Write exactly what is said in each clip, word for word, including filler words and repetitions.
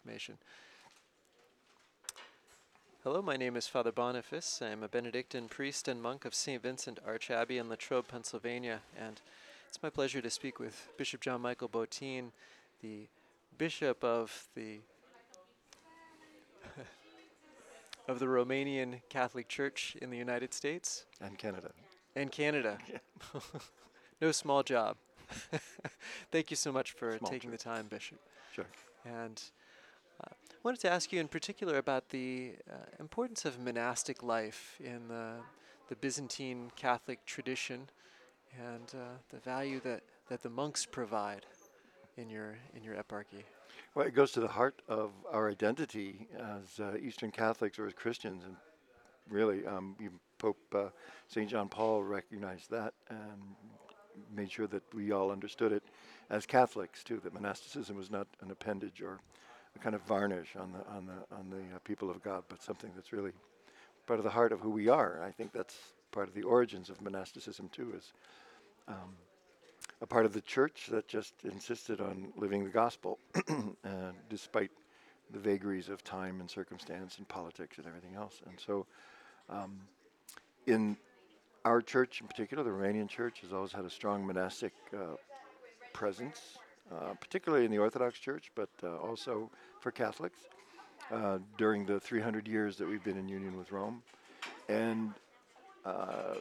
information. Hello, my name is Father Boniface. I am a Benedictine priest and monk of Saint Vincent Arch Abbey in Latrobe, Pennsylvania, and it's my pleasure to speak with Bishop John Michael Botein, the bishop of the of the Romanian Catholic Church in the United States And Canada. and Canada. Yeah. No small job. Thank you so much for Small taking the church. time, Bishop. Sure. And uh, I wanted to ask you in particular about the uh, importance of monastic life in the, the Byzantine Catholic tradition and uh, the value that, that the monks provide in your in your eparchy. Well, it goes to the heart of our identity as uh, Eastern Catholics or as Christians, and really, um, even Pope uh, Saint John Paul recognized that and made sure that we all understood it as Catholics too. That monasticism was not an appendage or a kind of varnish on the on the on the uh, people of God, but something that's really part of the heart of who we are. And I think that's part of the origins of monasticism too. Is um, a part of the church that just insisted on living the gospel, uh, despite the vagaries of time and circumstance and politics and everything else. And so, um, in our church in particular, the Romanian church has always had a strong monastic uh, presence, uh, particularly in the Orthodox Church, but uh, also for Catholics uh, during the three hundred years that we've been in union with Rome. And uh,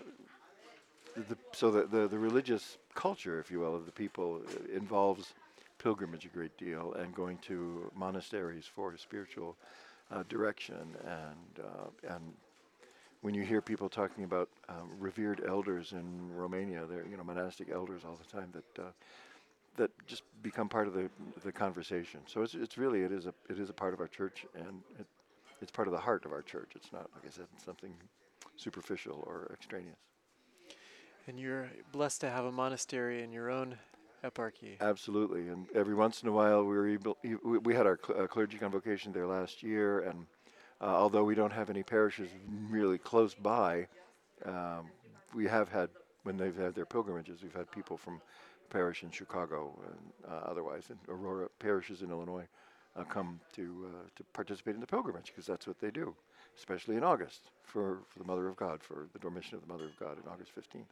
The, so the, the, the religious culture, if you will, of the people uh, involves pilgrimage a great deal and going to monasteries for spiritual uh, direction. And uh, and when you hear people talking about um, revered elders in Romania, they're you know monastic elders all the time that uh, that just become part of the the conversation. So it's it's really it is a it is a part of our church, and it, it's part of the heart of our church. It's not, like I said, something superficial or extraneous. And you're blessed to have a monastery in your own eparchy. Absolutely, and every once in a while we were able, e- we we had our cl- uh, clergy convocation there last year, and uh, although we don't have any parishes really close by, um, we have had, when they've had their pilgrimages, we've had people from parish in Chicago and uh, otherwise, in Aurora parishes in Illinois, uh, come to uh, to participate in the pilgrimage, because that's what they do, especially in August for, for the Mother of God, for the Dormition of the Mother of God in August fifteenth.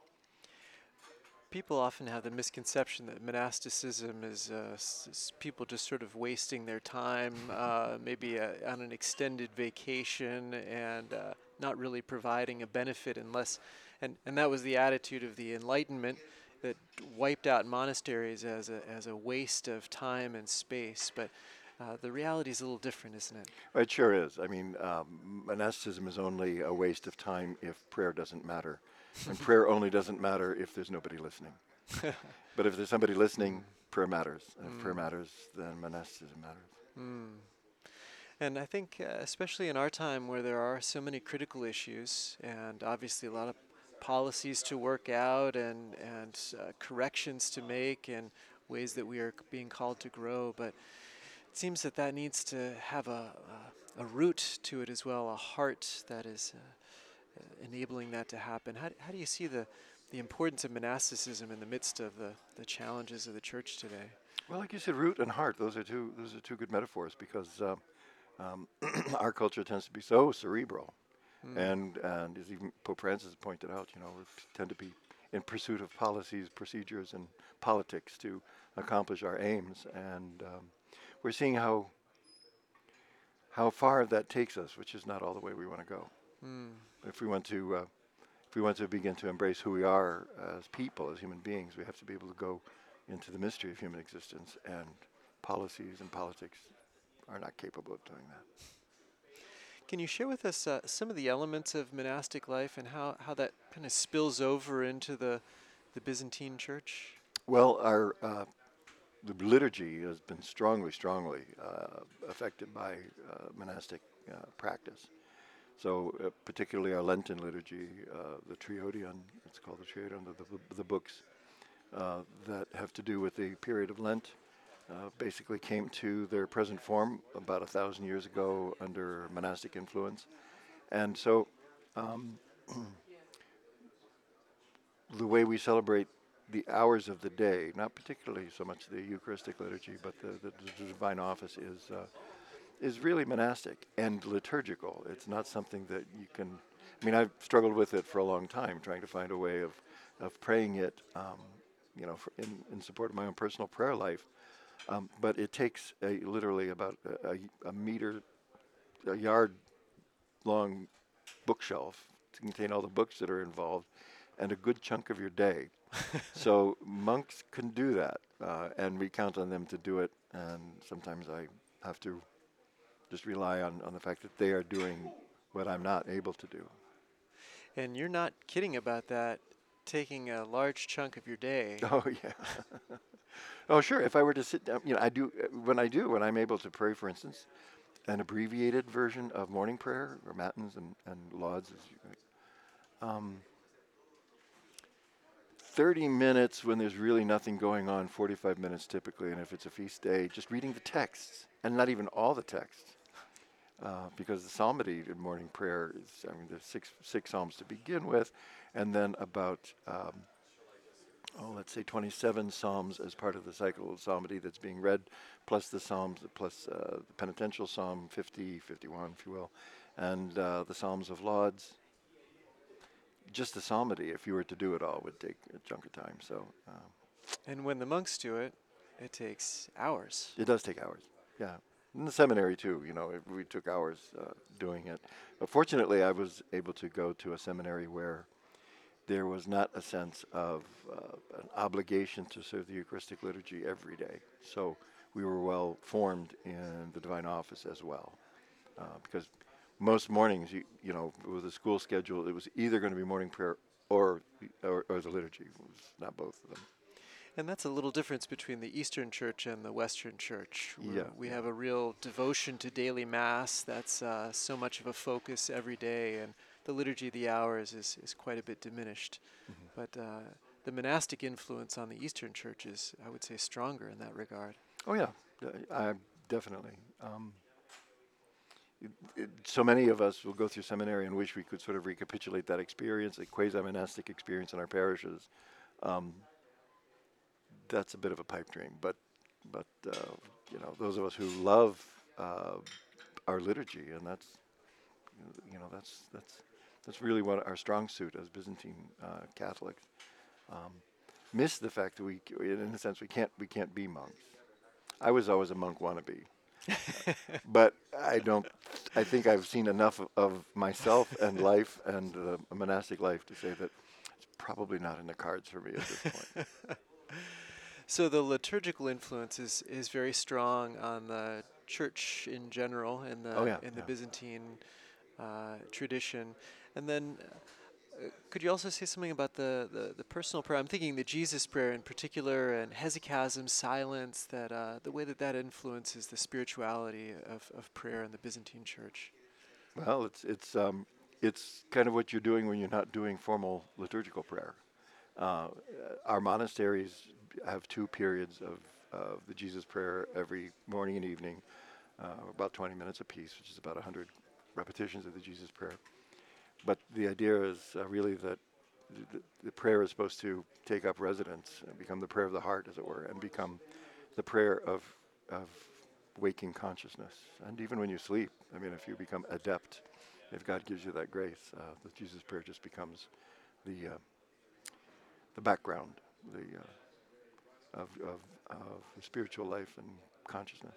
People often have the misconception that monasticism is uh, s- s- people just sort of wasting their time, uh, maybe uh, on an extended vacation, and uh, not really providing a benefit unless, and, and that was the attitude of the Enlightenment that wiped out monasteries as a, as a waste of time and space. But uh, the reality is a little different, isn't it? It sure is. I mean, um, monasticism is only a waste of time if prayer doesn't matter. And prayer only doesn't matter if there's nobody listening. But if there's somebody listening, prayer matters. And if prayer Mm. matters, then monasticism matters. Mm. And I think, uh, especially in our time where there are so many critical issues and obviously a lot of policies to work out and, and uh, corrections to make and ways that we are c- being called to grow, but it seems that that needs to have a, a, a root to it as well, a heart that is uh, uh, enabling that to happen. How, d- how do you see the, the importance of monasticism in the midst of the, the challenges of the church today? Well, like you said, root and heart, those are two, those are two good metaphors, because uh, um, our culture tends to be so cerebral. Mm. And, and as even Pope Francis pointed out, you know, we tend to be in pursuit of policies, procedures, and politics to accomplish our aims. And um, we're seeing how how far that takes us, which is not all the way we want to go. Mm. If we want to, uh, if we want to begin to embrace who we are as people, as human beings, we have to be able to go into the mystery of human existence, and policies and politics are not capable of doing that. Can you share with us uh, some of the elements of monastic life and how, how that kind of spills over into the, the Byzantine church? Well, our uh, the liturgy has been strongly, strongly uh, affected by uh, monastic uh, practice. So, uh, particularly our Lenten liturgy, uh, the Triodion, it's called the Triodion, the, the, the books uh, that have to do with the period of Lent, uh, basically came to their present form about a thousand years ago under monastic influence. And so, um, the way we celebrate the hours of the day, not particularly so much the Eucharistic liturgy, but the, the, the divine office is uh, is really monastic and liturgical. It's not something that you can. I mean, I've struggled with it for a long time, trying to find a way of of praying it, um, you know, for in, in support of my own personal prayer life. Um, but it takes a, literally about a, a, a meter, a yard long bookshelf to contain all the books that are involved, and a good chunk of your day. So monks can do that, uh, and we count on them to do it. And sometimes I have to just rely on, on the fact that they are doing what I'm not able to do. And you're not kidding about that, taking a large chunk of your day. Oh yeah. Oh sure. If I were to sit down, you know, I do uh, when I do when I'm able to pray, for instance, an abbreviated version of morning prayer or matins and, and lauds. As you, um, thirty minutes when there's really nothing going on, forty-five minutes typically, and if it's a feast day, just reading the texts, and not even all the texts, uh, because the psalmody in morning prayer is, I mean, there's six, six psalms to begin with, and then about, um, oh, let's say twenty-seven psalms as part of the cycle of psalmody that's being read, plus the psalms, plus uh, the penitential psalm fifty, fifty-one, if you will, and uh, the psalms of lauds. Just the psalmody, if you were to do it all, would take a chunk of time. So um, And when the monks do it, it takes hours. it does take hours. Yeah, in the seminary too. You know, it, we took hours uh, doing it. But fortunately, I was able to go to a seminary where there was not a sense of uh, an obligation to serve the Eucharistic liturgy every day. So we were well formed in the divine office as well, uh, because most mornings, you, you know, with the school schedule, it was either going to be morning prayer or, or or the liturgy. It was not both of them. And that's a little difference between the Eastern Church and the Western Church. where Yeah, We yeah. have a real devotion to daily Mass. That's uh, so much of a focus every day, and the Liturgy of the Hours is, is quite a bit diminished. Mm-hmm. But uh, the monastic influence on the Eastern Church is, I would say, stronger in that regard. Oh yeah, I, I definitely. Um, it, it, so many of us will go through seminary and wish we could sort of recapitulate that experience, a quasi-monastic experience in our parishes. Um, that's a bit of a pipe dream, but but uh, you know, those of us who love uh, our liturgy, and that's you know that's that's that's really what our strong suit as Byzantine uh, Catholics. Um, miss the fact that we, in a sense, we can't we can't be monks. I was always a monk wannabe, but I don't. I think I've seen enough of, of myself and life and uh, a monastic life to say that it's probably not in the cards for me at this point. So the liturgical influence is, is very strong on the church in general in the Oh, yeah, in the yeah. Byzantine uh, tradition. And then uh, could you also say something about the, the, the personal prayer? I'm thinking the Jesus prayer in particular, and hesychasm, silence, that uh, the way that that influences the spirituality of, of prayer in the Byzantine church. Well, it's it's um, it's kind of what you're doing when you're not doing formal liturgical prayer. Uh, our monasteries have two periods of uh, the Jesus prayer every morning and evening, uh, about twenty minutes apiece, which is about one hundred repetitions of the Jesus prayer. But the idea is uh, really that the, the prayer is supposed to take up residence and become the prayer of the heart, as it were, and become the prayer of of waking consciousness. And even when you sleep, I mean, if you become adept, if God gives you that grace, uh, the Jesus prayer just becomes the uh, the background, the uh, of, of of the spiritual life and consciousness.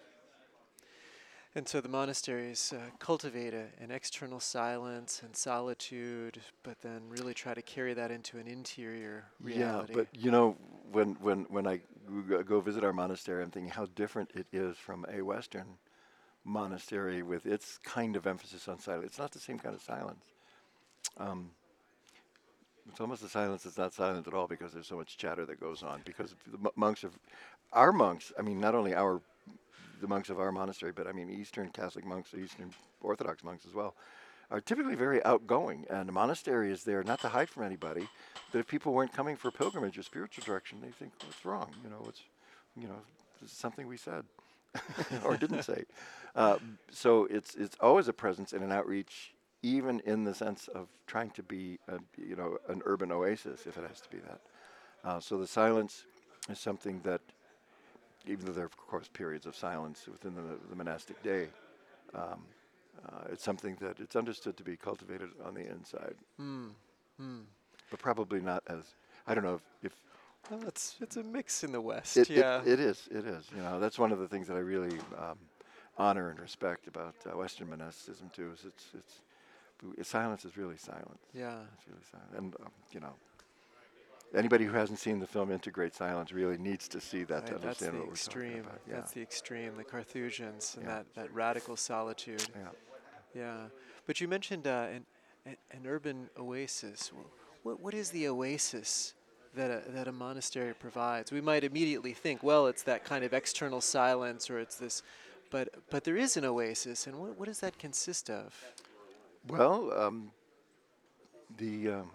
And so the monasteries uh, cultivate a, an external silence and solitude, but then really try to carry that into an interior reality. Yeah, but you know, when when when I g- go visit our monastery, I'm thinking how different it is from a Western monastery with its kind of emphasis on silence. It's not the same kind of silence. Um, it's almost a silence that's not silent at all because there's so much chatter that goes on. Because the m- monks of our monks, I mean, not only our the monks of our monastery, but I mean Eastern Catholic monks, Eastern Orthodox monks as well, are typically very outgoing. And the monastery is there not to hide from anybody, but if people weren't coming for pilgrimage or spiritual direction, they think, what's wrong? You know, it's, you know, this is something we said or didn't say. Uh, so it's it's always a presence and an outreach, even in the sense of trying to be, a, you know, an urban oasis, if it has to be that. Uh, so the silence is something that, even though there are, of course, periods of silence within the, the monastic day, um, uh, it's something that it's understood to be cultivated on the inside, Mm. Mm. but probably not as, I don't know if, if Well, it's it's a mix in the West. it, it, Yeah. it is, it is, you know, that's one of the things that I really um, honor and respect about uh, Western monasticism too, is it's, it's, w- silence is really silent. Yeah. It's really silent. And, um, you know, anybody who hasn't seen the film Integrate Silence really needs to see that to Right, that's understand the what we're talking extreme. about. Yeah. That's the extreme. The Carthusians and Yeah. that, that radical solitude. Yeah. Yeah, but you mentioned uh, an, an an urban oasis. Wh- What what is the oasis that a, that a monastery provides? We might immediately think, well, it's that kind of external silence, or it's this, but but there is an oasis, and what what does that consist of? Well, um, the um,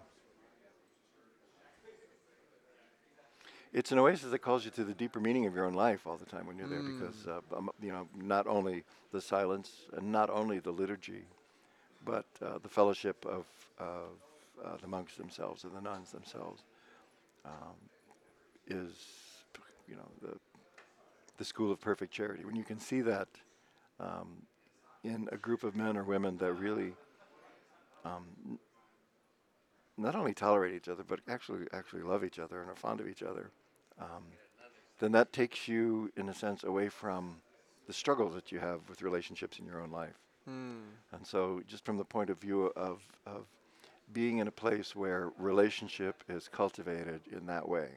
it's an oasis that calls you to the deeper meaning of your own life all the time when you're there, because Mm. uh, um, you know, not only the silence and not only the liturgy, but uh, the fellowship of, of uh, the monks themselves and the nuns themselves um, is, you know, the the school of perfect charity. When you can see that um, in a group of men or women that really um, n- not only tolerate each other, but actually actually love each other and are fond of each other, um, then that takes you, in a sense, away from the struggles that you have with relationships in your own life. Mm. And so, just from the point of view of, of being in a place where relationship is cultivated in that way,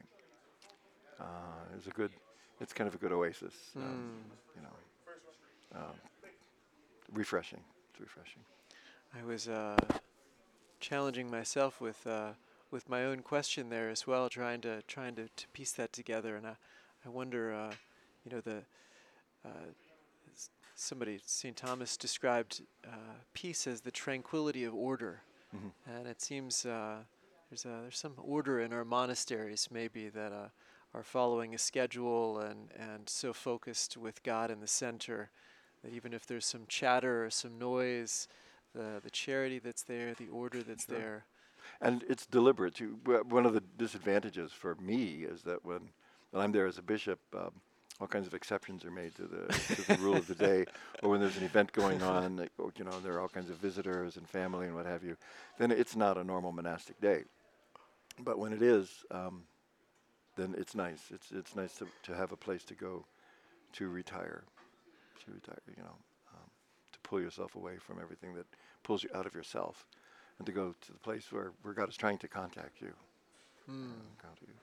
uh, is a good, it's kind of a good oasis, um, Mm. you know, um, refreshing. It's refreshing. I was uh, challenging myself with uh, with my own question there as well, trying to trying to, to piece that together, and I I wonder, uh, you know, the uh, s- somebody, Saint Thomas, described uh, peace as the tranquility of order, Hmm. and it seems uh, there's a, there's some order in our monasteries maybe that uh, are following a schedule and and so focused with God in the center that even if there's some chatter or some noise, the the charity that's there, the order that's Sure. there. And it's deliberate too. W- One of the disadvantages for me is that when, when I'm there as a bishop, um, all kinds of exceptions are made to the to the rule of the day, or when there's an event going on, like, oh, you know, there are all kinds of visitors and family and what have you, then it's not a normal monastic day. But when it is, um, then it's nice. It's it's nice to, to have a place to go to retire, to retire, you know, um, to pull yourself away from everything that pulls you out of yourself, and to go to the place where, where God is trying to contact you. Hmm. uh, God, you.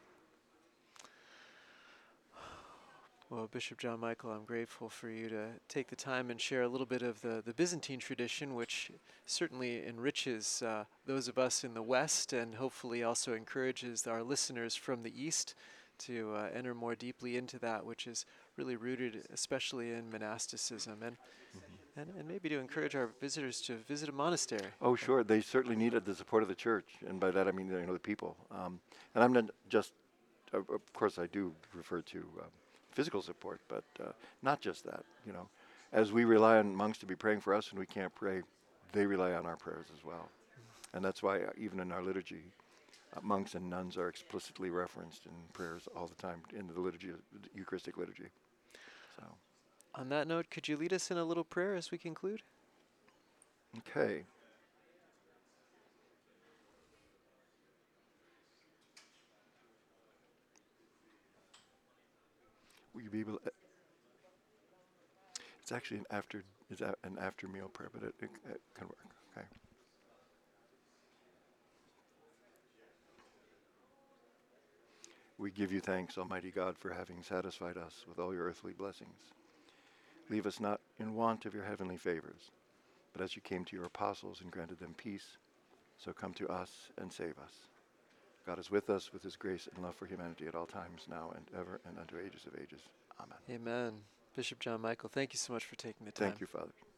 Well, Bishop John Michael, I'm grateful for you to take the time and share a little bit of the, the Byzantine tradition, which certainly enriches uh, those of us in the West and hopefully also encourages our listeners from the East to uh, enter more deeply into that, which is really rooted especially in monasticism, and, Mhm. and, and maybe to encourage our visitors to visit a monastery. Oh, sure. They certainly needed the support of the church, and by that I mean, you know, the people. Um, and I'm not just, uh, of course, I do refer to um, physical support, but uh, not just that. You know, as we rely on monks to be praying for us, and we can't pray, they rely on our prayers as well. And that's why, uh, even in our liturgy, uh, monks and nuns are explicitly referenced in prayers all the time in the liturgy, the Eucharistic liturgy. So, On that note, could you lead us in a little prayer as we conclude? okay. Will you be able? It's actually an after it's a, an after meal prayer, but it, it, it can work. Okay. We give you thanks, Almighty God, for having satisfied us with all your earthly blessings. Leave us not in want of your heavenly favors, but as you came to your apostles and granted them peace, so come to us and save us. God is with us with his grace and love for humanity at all times, now and ever, and unto ages of ages. Amen. Amen. Bishop John Michael, thank you so much for taking the time. Thank you, Father.